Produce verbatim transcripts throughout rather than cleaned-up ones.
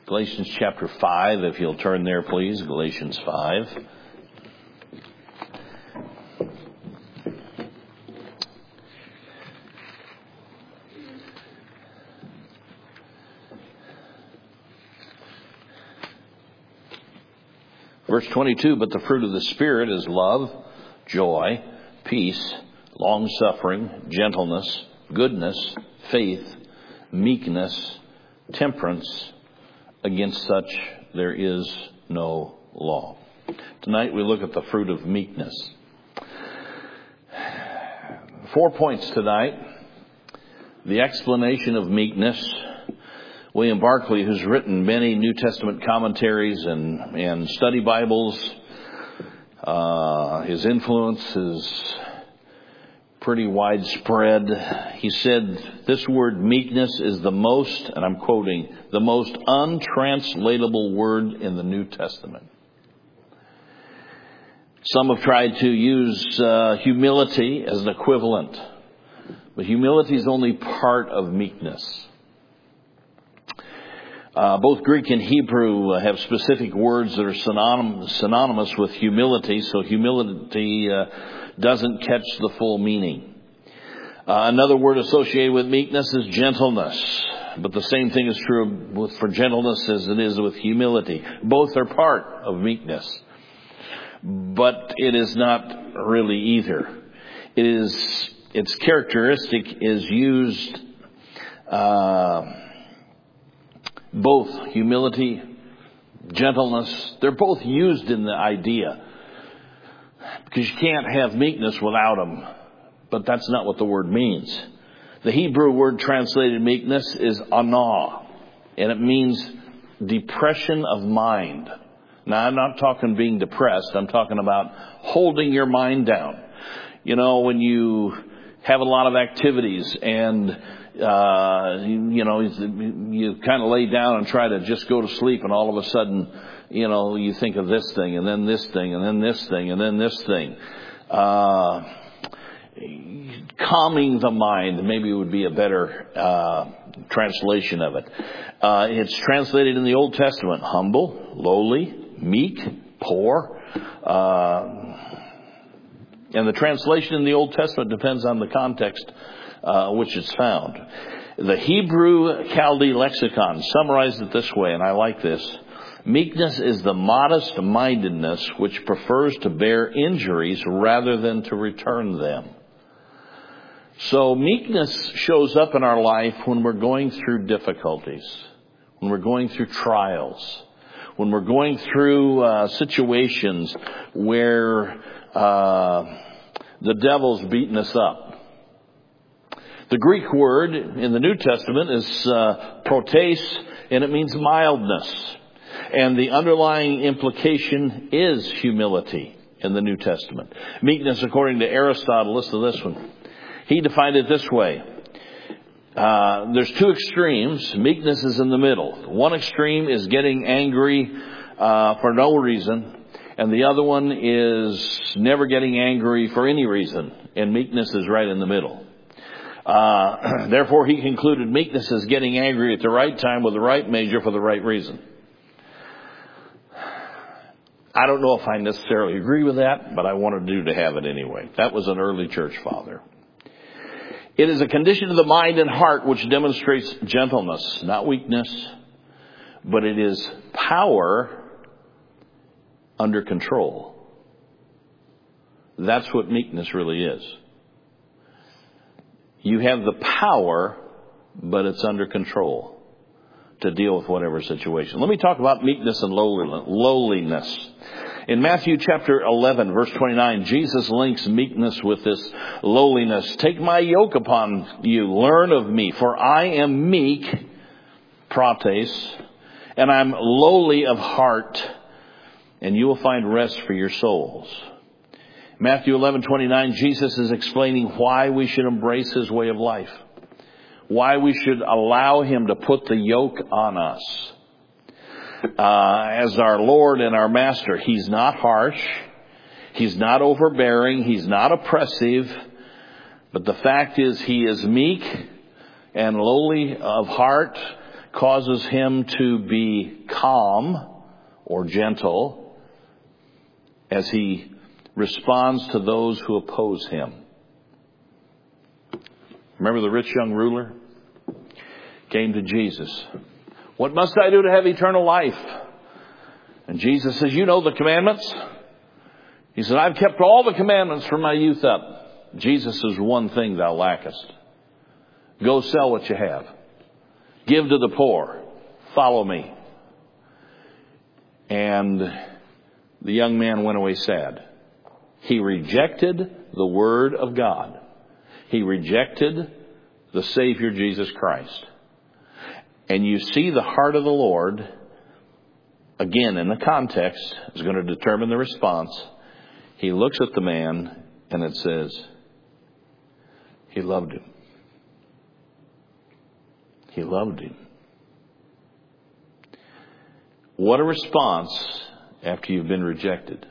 Galatians chapter five, if you'll turn there, please. Galatians five. Verse twenty-two, but the fruit of the Spirit is love, joy, peace, long-suffering, gentleness, goodness, faith, meekness, temperance. Against such there is no law. Tonight we look at the fruit of meekness. Four points tonight. The explanation of meekness. William Barclay, who's written many New Testament commentaries and, and study Bibles, uh, his influence is pretty widespread. He said this word meekness is the most, and I'm quoting, the most untranslatable word in the New Testament. Some have tried to use uh, humility as an equivalent, but humility is only part of meekness. Uh, both Greek and Hebrew have specific words that are synonym, synonymous with humility, so humility uh, doesn't catch the full meaning. Uh, another word associated with meekness is gentleness, but the same thing is true with, for gentleness as it is with humility. Both are part of meekness, but it is not really either. It is, its characteristic is used uh, both humility, gentleness, they're both used in the idea. Because you can't have meekness without them. But that's not what the word means. The Hebrew word translated meekness is anah. And it means depression of mind. Now, I'm not talking being depressed. I'm talking about holding your mind down. You know, when you have a lot of activities and Uh, you, you know, you kind of lay down and try to just go to sleep, and all of a sudden, you know, you think of this thing, and then this thing, and then this thing, and then this thing. Uh, calming the mind maybe would be a better uh, translation of it. Uh, it's translated in the Old Testament, humble, lowly, meek, poor. Uh, and the translation in the Old Testament depends on the context Uh, which it's found. The Hebrew Chaldee lexicon summarized it this way, and I like this. Meekness is the modest-mindedness which prefers to bear injuries rather than to return them. So meekness shows up in our life when we're going through difficulties, when we're going through trials, when we're going through uh, situations where uh, the devil's beating us up. The Greek word in the New Testament is uh, protes, and it means mildness. And the underlying implication is humility in the New Testament. Meekness, according to Aristotle, listen to this one. He defined it this way. Uh, there's two extremes. Meekness is in the middle. One extreme is getting angry uh, for no reason. And the other one is never getting angry for any reason. And meekness is right in the middle. Uh, therefore, he concluded meekness is getting angry at the right time with the right measure for the right reason. I don't know if I necessarily agree with that, but I wanted you to have it anyway. That was an early church father. It is a condition of the mind and heart which demonstrates gentleness, not weakness, but it is power under control. That's what meekness really is. You have the power, but it's under control to deal with whatever situation. Let me talk about meekness and lowliness. In Matthew chapter eleven, verse twenty-nine, Jesus links meekness with this lowliness. Take my yoke upon you, learn of me, for I am meek, protes, and I'm lowly of heart, and you will find rest for your souls. Matthew eleven twenty-nine, Jesus is explaining why we should embrace his way of life. Why we should allow him to put the yoke on us. Uh, as our Lord and our Master, he's not harsh. He's not overbearing. He's not oppressive. But the fact is he is meek and lowly of heart, causes him to be calm or gentle as he responds to those who oppose him. Remember the rich young ruler? Came to Jesus. What must I do to have eternal life? And Jesus says, you know the commandments. He said, I've kept all the commandments from my youth up. Jesus says, one thing thou lackest. Go sell what you have. Give to the poor. Follow me. And the young man went away sad. He rejected the word of God. He rejected the Savior Jesus Christ. And you see the heart of the Lord, again in the context, is going to determine the response. He looks at the man and it says, he loved him. He loved him. What a response after you've been rejected.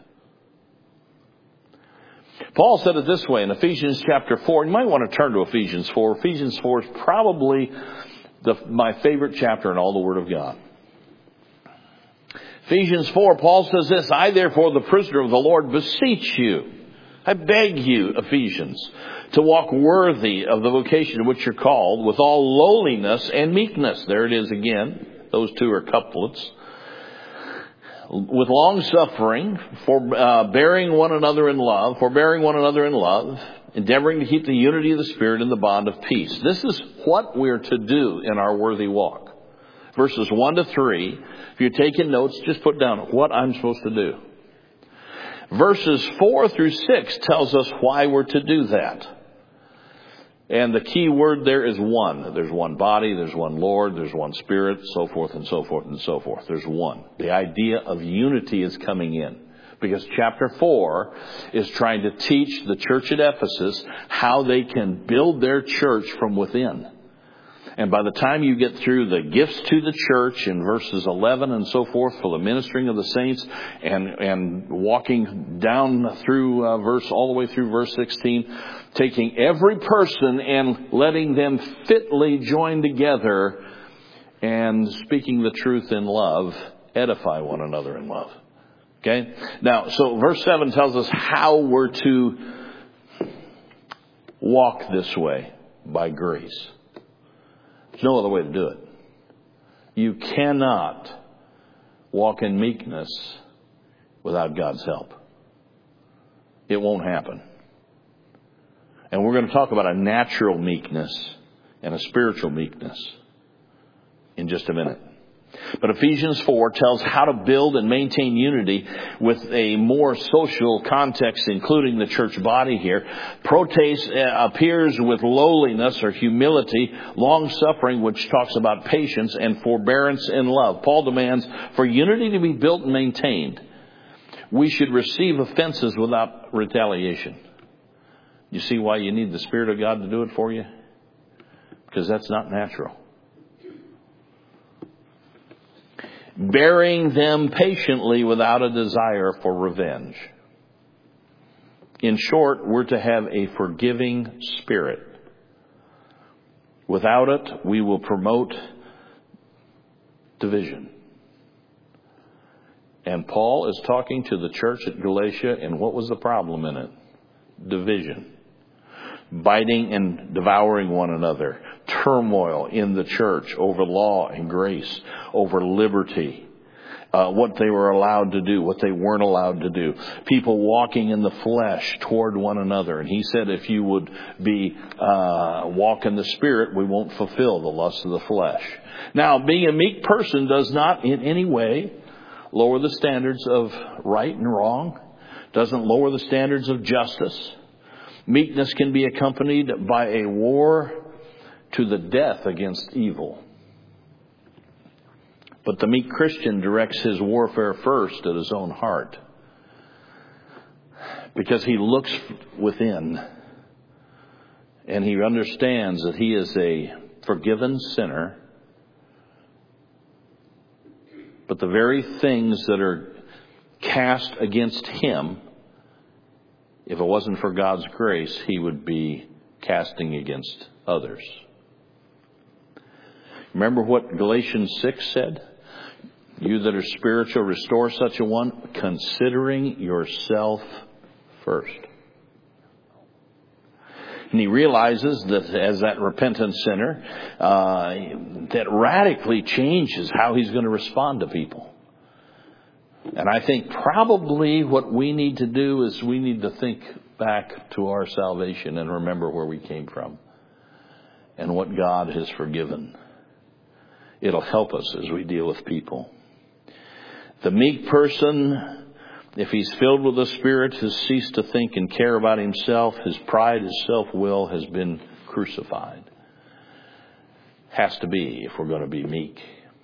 Paul said it this way in Ephesians chapter four. You might want to turn to Ephesians four. Ephesians four is probably the, my favorite chapter in all the Word of God. Ephesians four, Paul says this, I therefore, the prisoner of the Lord, beseech you. I beg you, Ephesians, to walk worthy of the vocation to which you're called, with all lowliness and meekness. There it is again. Those two are couplets. With long suffering, for uh, bearing one another in love, forbearing one another in love, endeavoring to keep the unity of the Spirit in the bond of peace. This is what we're to do in our worthy walk. Verses one to three, if you're taking notes, just put down what I'm supposed to do. Verses four through six tells us why we're to do that. And the key word there is one. There's one body, there's one Lord, there's one Spirit, so forth and so forth and so forth. There's one. The idea of unity is coming in. Because chapter four is trying to teach the church at Ephesus how they can build their church from within. And by the time you get through the gifts to the church in verses eleven and so forth for the ministering of the saints and, and walking down through uh, verse, all the way through verse sixteen, taking every person and letting them fitly join together and speaking the truth in love, edify one another in love. Okay? Now, so verse seven tells us how we're to walk this way by grace. There's no other way to do it. You cannot walk in meekness without God's help. It won't happen. And we're going to talk about a natural meekness and a spiritual meekness in just a minute. But Ephesians four tells how to build and maintain unity with a more social context, including the church body here. Protes appears with lowliness or humility, long-suffering, which talks about patience, and forbearance in love. Paul demands for unity to be built and maintained, we should receive offenses without retaliation. You see why you need the Spirit of God to do it for you? Because that's not natural. Bearing them patiently without a desire for revenge. In short, we're to have a forgiving spirit. Without it, we will promote division. And Paul is talking to the church at Galatia, and what was the problem in it? Division. Biting and devouring one another. Turmoil in the church over law and grace, over liberty. Uh, what they were allowed to do, what they weren't allowed to do. People walking in the flesh toward one another. And he said if you would be uh, walk in the Spirit, we won't fulfill the lust of the flesh. Now, being a meek person does not in any way lower the standards of right and wrong. Doesn't lower the standards of justice. Meekness can be accompanied by a war to the death against evil. But the meek Christian directs his warfare first at his own heart, because he looks within and he understands that he is a forgiven sinner. But the very things that are cast against him, if it wasn't for God's grace, he would be casting against others. Remember what Galatians six said? You that are spiritual, restore such a one, considering yourself first. And he realizes that as that repentant sinner, uh, that radically changes how he's going to respond to people. And I think probably what we need to do is we need to think back to our salvation and remember where we came from and what God has forgiven. It'll help us as we deal with people. The meek person, if he's filled with the Spirit, has ceased to think and care about himself. His pride, his self-will has been crucified. Has to be if we're going to be meek.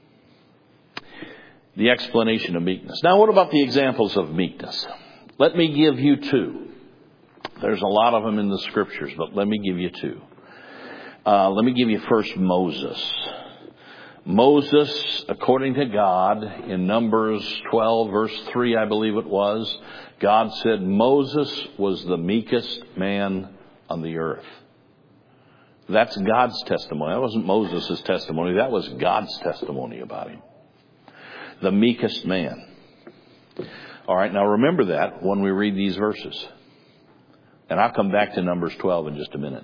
The explanation of meekness. Now, what about the examples of meekness? Let me give you two. There's a lot of them in the Scriptures, but let me give you two. Uh, let me give you first Moses. Moses, according to God, in Numbers twelve, verse three, I believe it was, God said Moses was the meekest man on the earth. That's God's testimony. That wasn't Moses' testimony. That was God's testimony about him. The meekest man. All right, now remember that when we read these verses. And I'll come back to Numbers twelve in just a minute.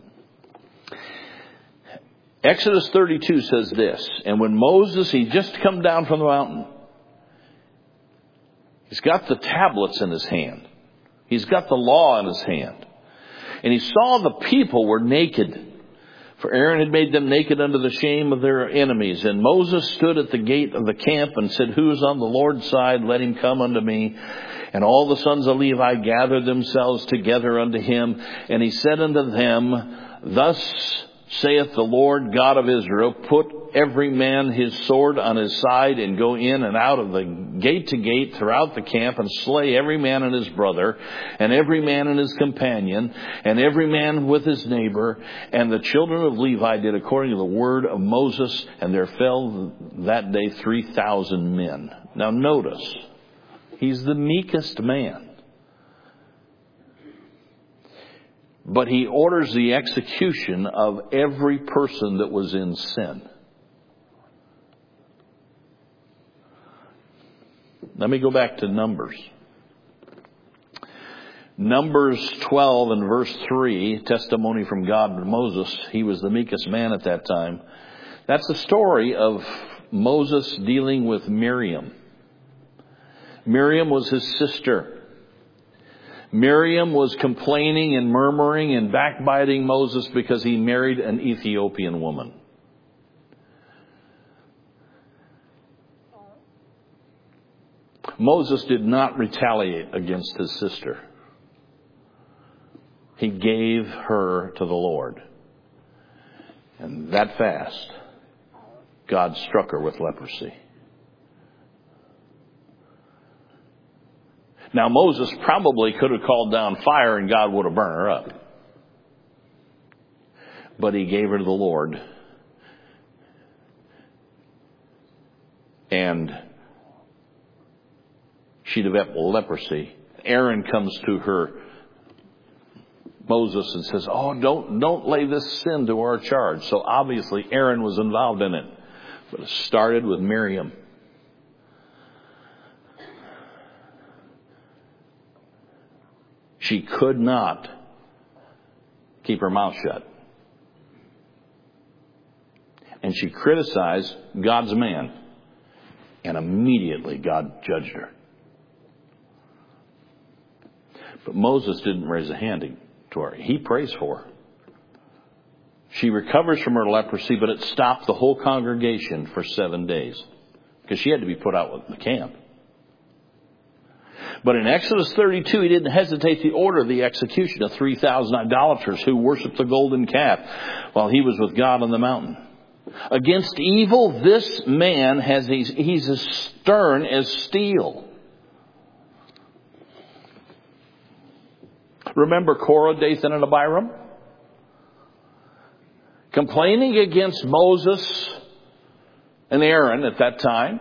Exodus thirty-two says this, and when Moses, he just come down from the mountain, he's got the tablets in his hand. He's got the law in his hand. And he saw the people were naked. For Aaron had made them naked under the shame of their enemies. And Moses stood at the gate of the camp and said, who is on the Lord's side? Let him come unto me. And all the sons of Levi gathered themselves together unto him. And he said unto them, thus saith the Lord God of Israel, put every man his sword on his side and go in and out of the gate to gate throughout the camp and slay every man and his brother and every man and his companion and every man with his neighbor. And the children of Levi did according to the word of Moses, and there fell that day three thousand men. Now notice, he's the meekest man. But he orders the execution of every person that was in sin. Let me go back to Numbers. Numbers twelve and verse three, testimony from God to Moses. He was the meekest man at that time. That's the story of Moses dealing with Miriam. Miriam was his sister. Miriam was complaining and murmuring and backbiting Moses because he married an Ethiopian woman. Moses did not retaliate against his sister. He gave her to the Lord. And that fast, God struck her with leprosy. Now, Moses probably could have called down fire and God would have burned her up. But he gave her to the Lord. And she developed leprosy. Aaron comes to her, Moses, and says, oh, don't, don't lay this sin to our charge. So obviously Aaron was involved in it. But it started with Miriam. She could not keep her mouth shut. And she criticized God's man. And immediately God judged her. But Moses didn't raise a hand to her. He prays for her. She recovers from her leprosy, but it stopped the whole congregation for seven days. Because she had to be put out of the camp. But in Exodus thirty-two, he didn't hesitate to order the execution of three thousand idolaters who worshiped the golden calf while he was with God on the mountain. Against evil, this man has, he's, he's as stern as steel. Remember Korah, Dathan, and Abiram? Complaining against Moses and Aaron at that time.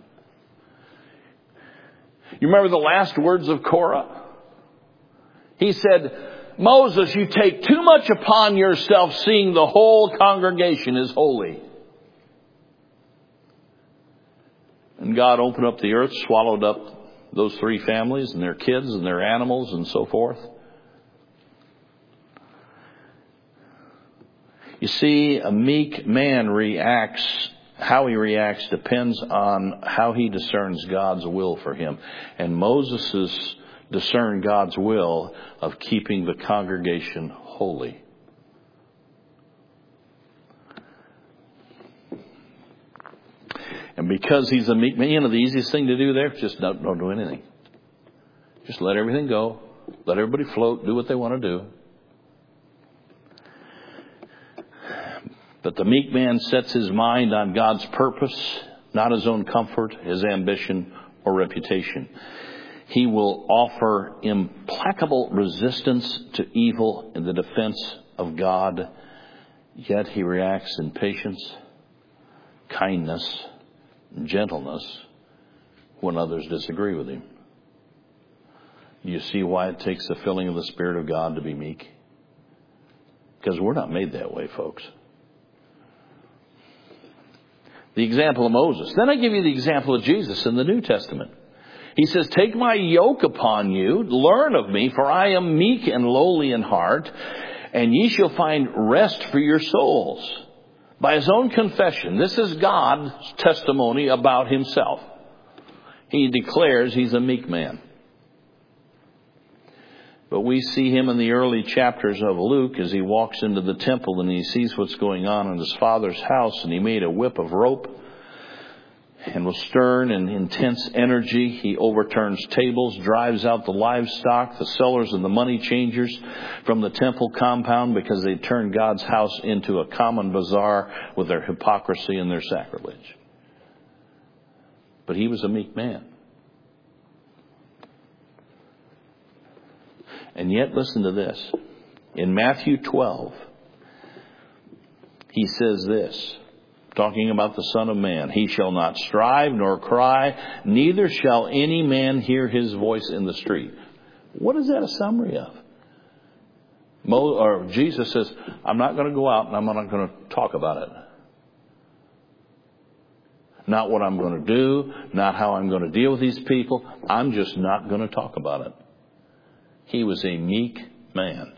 You remember the last words of Korah? He said, Moses, you take too much upon yourself, seeing the whole congregation is holy. And God opened up the earth, swallowed up those three families and their kids and their animals and so forth. You see, a meek man reacts, how he reacts depends on how he discerns God's will for him. And Moses discerned God's will of keeping the congregation holy. And because he's a meek man, you know, the easiest thing to do there, just don't, don't do anything. Just let everything go. Let everybody float, do what they want to do. But the meek man sets his mind on God's purpose, not his own comfort, his ambition, or reputation. He will offer implacable resistance to evil in the defense of God, yet he reacts in patience, kindness, gentleness when others disagree with him. Do you see why it takes the filling of the Spirit of God to be meek? Because we're not made that way, folks. The example of Moses. Then I give you the example of Jesus in the New Testament. He says, take my yoke upon you, learn of me, for I am meek and lowly in heart, and ye shall find rest for your souls. By his own confession, this is God's testimony about himself. He declares he's a meek man. But we see him in the early chapters of Luke as he walks into the temple and he sees what's going on in his father's house, and he made a whip of rope. And with stern and intense energy, he overturns tables, drives out the livestock, the sellers and the money changers from the temple compound because they turned God's house into a common bazaar with their hypocrisy and their sacrilege. But he was a meek man. And yet, listen to this. In Matthew twelve, he says this, talking about the Son of Man. He shall not strive nor cry, neither shall any man hear his voice in the street. What is that a summary of? Mo, or Jesus says, I'm not going to go out and I'm not going to talk about it. Not what I'm going to do, not how I'm going to deal with these people. I'm just not going to talk about it. He was a meek man.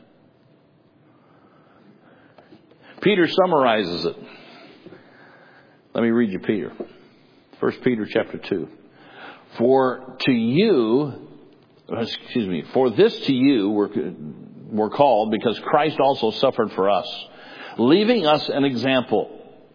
Peter summarizes it. Let me read you Peter. First Peter chapter two. For to you, excuse me, for this to you were, were called because Christ also suffered for us, leaving us an example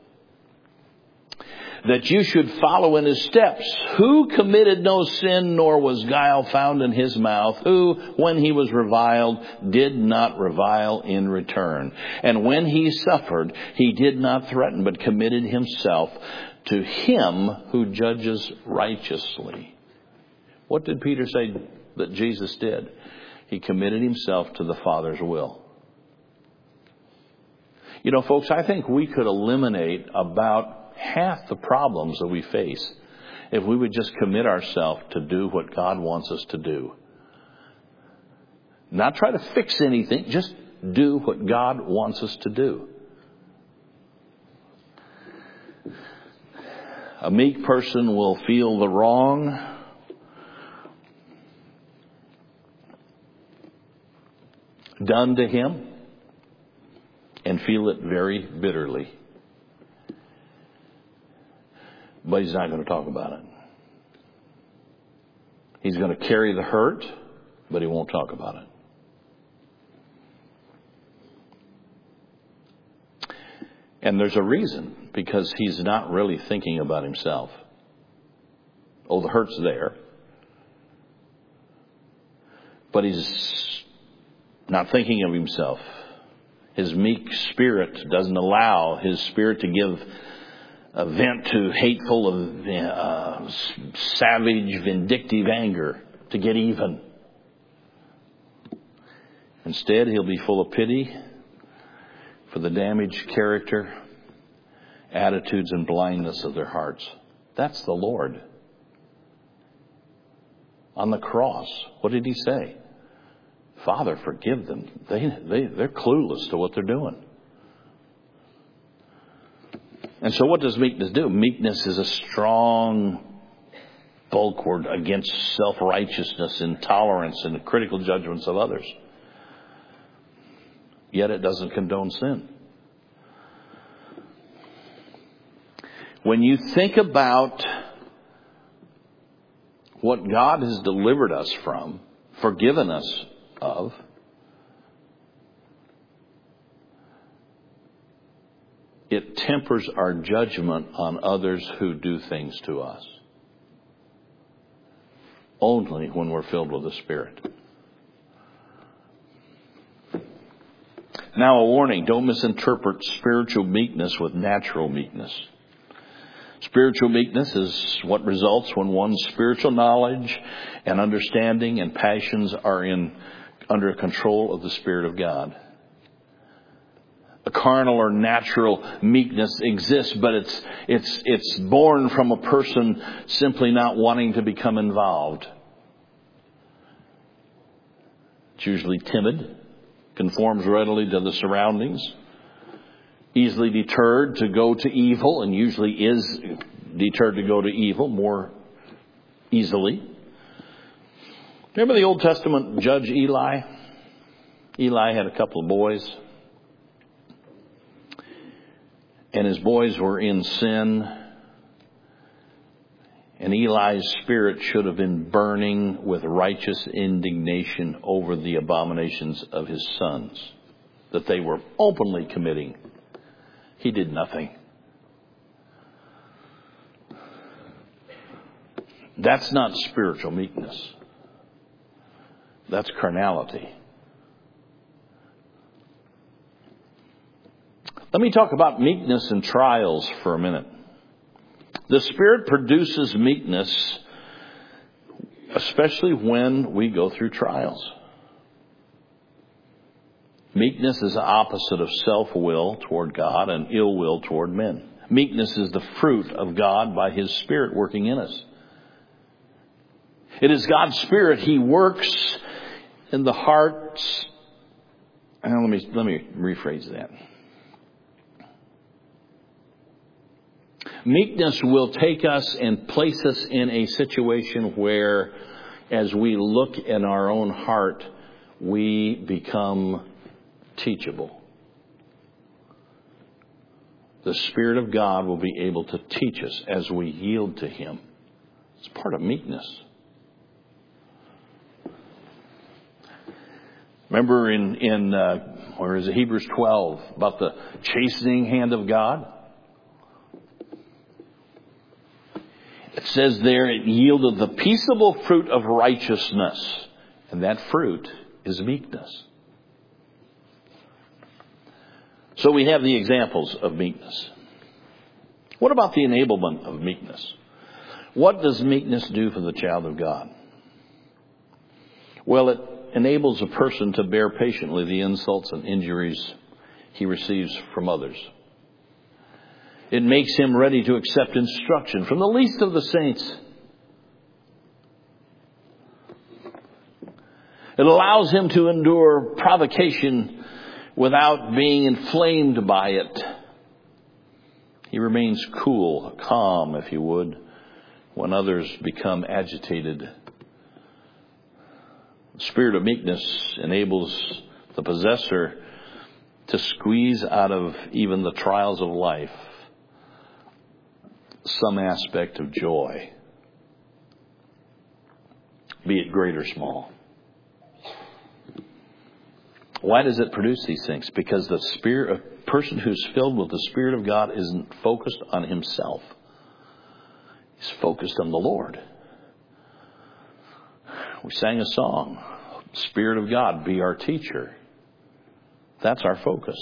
that you should follow in his steps, who committed no sin, nor was guile found in his mouth, who, when he was reviled, did not revile in return. And when he suffered, he did not threaten, but committed himself to him who judges righteously. What did Peter say that Jesus did? He committed himself to the Father's will. You know, folks, I think we could eliminate about half the problems that we face if we would just commit ourselves to do what God wants us to do. Not try to fix anything, just do what God wants us to do. A meek person will feel the wrong done to him and feel it very bitterly. But he's not going to talk about it. He's going to carry the hurt, but he won't talk about it. And there's a reason, because he's not really thinking about himself. Oh, the hurt's there. But he's not thinking of himself. His meek spirit doesn't allow his spirit to give a vent to hateful, uh, savage, vindictive anger to get even. Instead, he'll be full of pity for the damaged character, attitudes, and blindness of their hearts. That's the Lord. On the cross, what did he say? Father, forgive them. They, they, they're clueless to what they're doing. And so what does meekness do? Meekness is a strong bulwark against self-righteousness, intolerance, and critical judgments of others. Yet it doesn't condone sin. When you think about what God has delivered us from, forgiven us of, it tempers our judgment on others who do things to us. Only when we're filled with the Spirit. Now a warning, don't misinterpret spiritual meekness with natural meekness. Spiritual meekness is what results when one's spiritual knowledge and understanding and passions are in under control of the Spirit of God. A carnal or natural meekness exists, but it's it's it's born from a person simply not wanting to become involved. It's usually timid, conforms readily to the surroundings, easily deterred to go to evil, and usually is deterred to go to evil more easily. Remember the Old Testament judge Eli? Eli had a couple of boys. And his boys were in sin. And Eli's spirit should have been burning with righteous indignation over the abominations of his sons that they were openly committing. He did nothing. That's not spiritual meekness. That's carnality. Let me talk about meekness and trials for a minute. The Spirit produces meekness, especially when we go through trials. Meekness is the opposite of self-will toward God and ill will toward men. Meekness is the fruit of God by His Spirit working in us. It is God's Spirit. He works in the hearts. And let me let me rephrase that. Meekness will take us and place us in a situation where, as we look in our own heart, we become teachable. The Spirit of God will be able to teach us as we yield to Him. It's part of meekness. Remember in, in uh, where is it, Hebrews twelve, about the chastening hand of God? It says there, it yielded the peaceable fruit of righteousness. And that fruit is meekness. So we have the examples of meekness. What about the enablement of meekness? What does meekness do for the child of God? Well, it enables a person to bear patiently the insults and injuries he receives from others. It makes him ready to accept instruction from the least of the saints. It allows him to endure provocation without being inflamed by it. He remains cool, calm, if you would, when others become agitated. The spirit of meekness enables the possessor to squeeze out of even the trials of life some aspect of joy, be it great or small. Why does it produce these things? Because the spirit, a person who's filled with the Spirit of God isn't focused on himself. He's focused on the Lord. We sang a song, Spirit of God, be our teacher. That's our focus.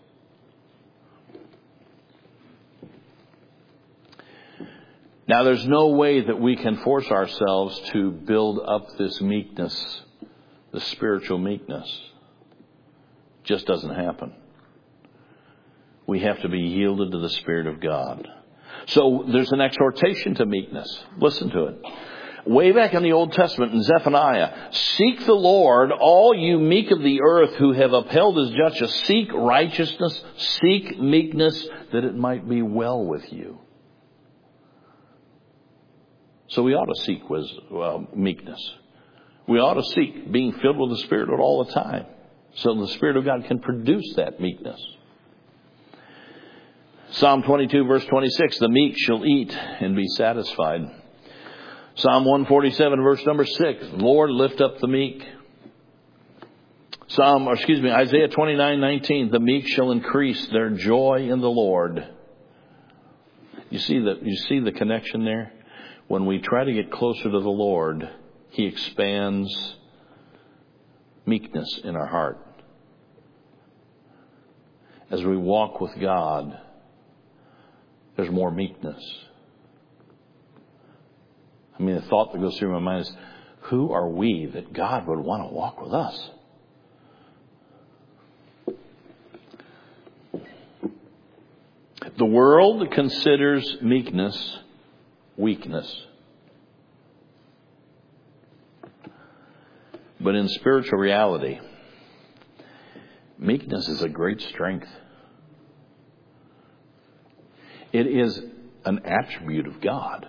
Now, there's no way that we can force ourselves to build up this meekness, the spiritual meekness. It just doesn't happen. We have to be yielded to the Spirit of God. So there's an exhortation to meekness. Listen to it. Way back in the Old Testament in Zephaniah, seek the Lord, all you meek of the earth who have upheld His justice. Seek righteousness, seek meekness, that it might be well with you. So we ought to seek wisdom, well, meekness. We ought to seek being filled with the Spirit all the time, so the Spirit of God can produce that meekness. Psalm twenty-two, verse twenty-six, the meek shall eat and be satisfied. Psalm one forty-seven, verse number six, Lord, lift up the meek. Psalm, or excuse me, Isaiah twenty-nine, nineteen, the meek shall increase their joy in the Lord. You see the, you see the connection there? When we try to get closer to the Lord, He expands meekness in our heart. As we walk with God, there's more meekness. I mean, the thought that goes through my mind is, who are we that God would want to walk with us? The world considers meekness weakness. But in spiritual reality, meekness is a great strength. It is an attribute of God.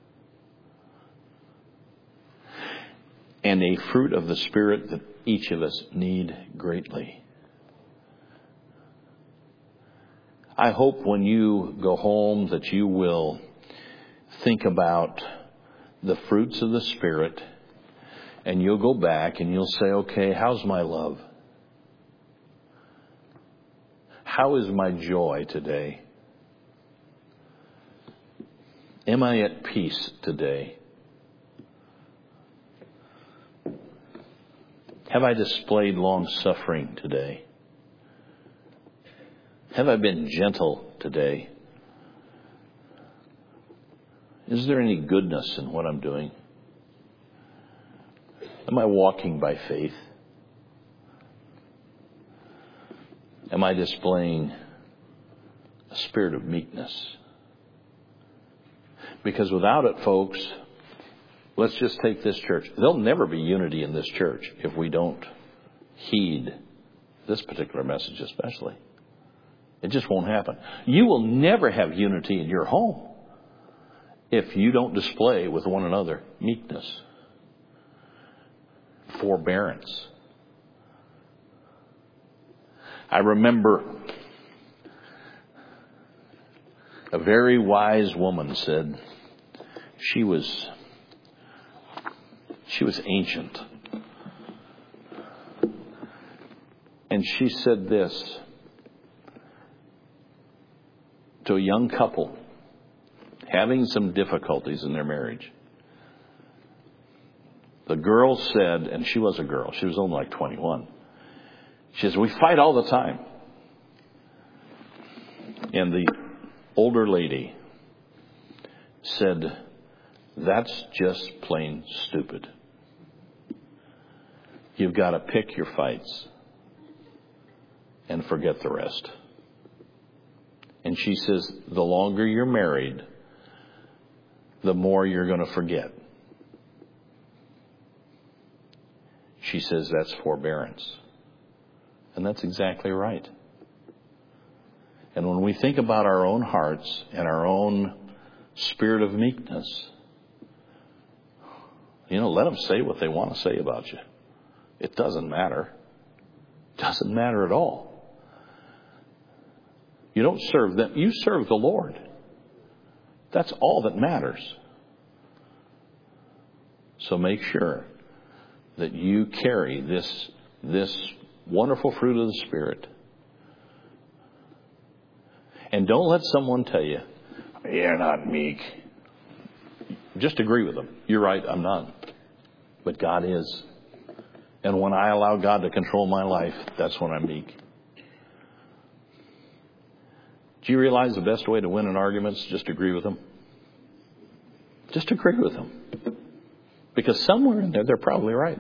And a fruit of the Spirit that each of us need greatly. I hope when you go home that you will think about the fruits of the Spirit, and you'll go back and you'll say, okay, how's my love? How is my joy today? Am I at peace today? Have I displayed long suffering today? Have I been gentle today? Is there any goodness in what I'm doing? Am I walking by faith? Am I displaying a spirit of meekness? Because without it, folks, let's just take this church. There'll never be unity in this church if we don't heed this particular message especially. It just won't happen. You will never have unity in your home if you don't display with one another meekness, forbearance. I remember a very wise woman said, she was she was ancient. And she said this to a young couple having some difficulties in their marriage. The girl said, and she was a girl, she was only like twenty-one. She says, we fight all the time. And the older lady said, that's just plain stupid. You've got to pick your fights and forget the rest. And she says, the longer you're married, the more you're going to forget. She says that's forbearance. And that's exactly right. And when we think about our own hearts and our own spirit of meekness, you know, let them say what they want to say about you. It doesn't matter. It doesn't matter at all. You don't serve them. You serve the Lord. That's all that matters. So make sure that you carry this, this wonderful fruit of the Spirit. And don't let someone tell you, you're not meek. Just agree with them. You're right, I'm not. But God is. And when I allow God to control my life, that's when I'm meek. Do you realize the best way to win an argument is just agree with them? Just agree with them. Because somewhere in there, they're probably right.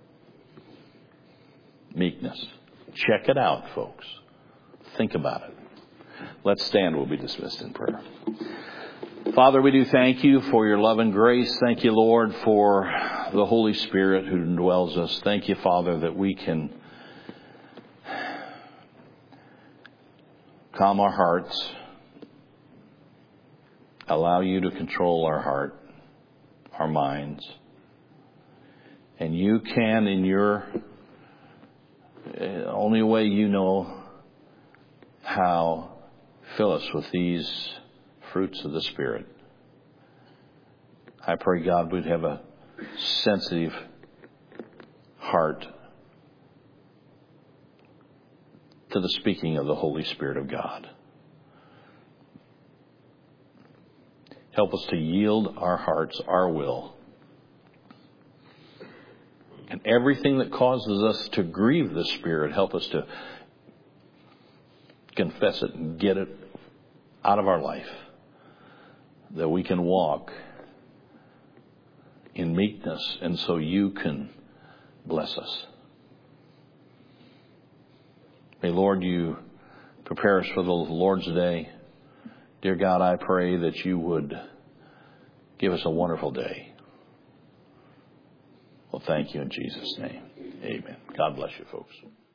Meekness. Check it out, folks. Think about it. Let's stand. We'll be dismissed in prayer. Father, we do thank you for your love and grace. Thank you, Lord, for the Holy Spirit who indwells us. Thank you, Father, that we can calm our hearts, allow you to control our heart, our minds. And you can, in your uh, only way you know how, fill us with these fruits of the Spirit. I pray, God, we'd have a sensitive heart to the speaking of the Holy Spirit of God. Help us to yield our hearts, our will. And everything that causes us to grieve the Spirit, help us to confess it and get it out of our life. That we can walk in meekness, and so you can bless us. May, Lord, you prepare us for the Lord's Day. Dear God, I pray that you would give us a wonderful day. Well, thank you in Jesus' name. Amen. God bless you, folks.